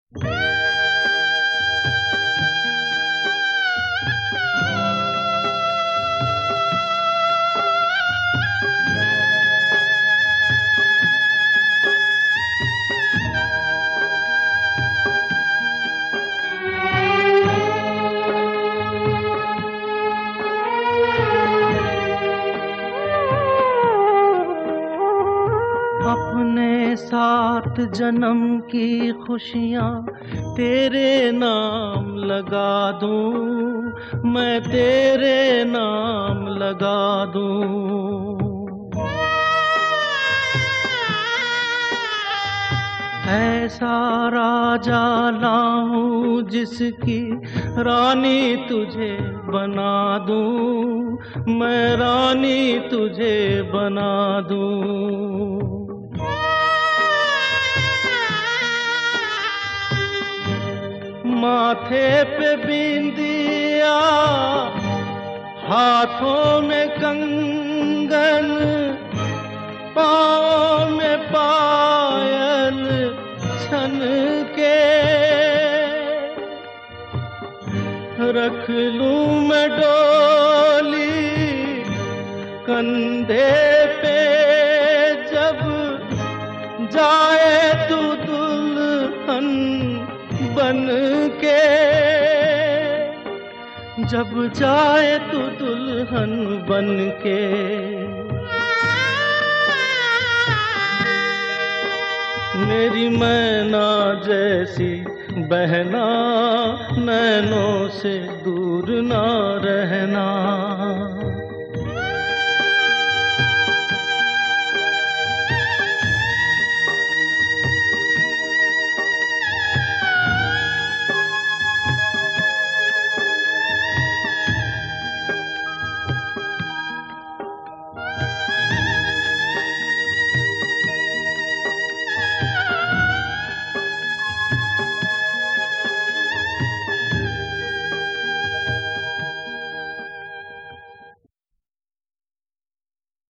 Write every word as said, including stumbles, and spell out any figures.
अपने साथ जन्म की खुशियाँ तेरे नाम लगा दूँ, मैं तेरे नाम लगा दूँ। ऐसा राजा लाऊं जिसकी रानी तुझे बना दूँ, मैं रानी तुझे बना दूँ। माथे पे बिंदिया, हाथों में कंगन, पाँव में पायल छन के रख लूं मैं डोली कंधे पे, जब जाए तू दुल्हन बन के, जब जाए तू दुल्हन बन के। मेरी मैना जैसी बहना, नैनों से दूर ना रहना।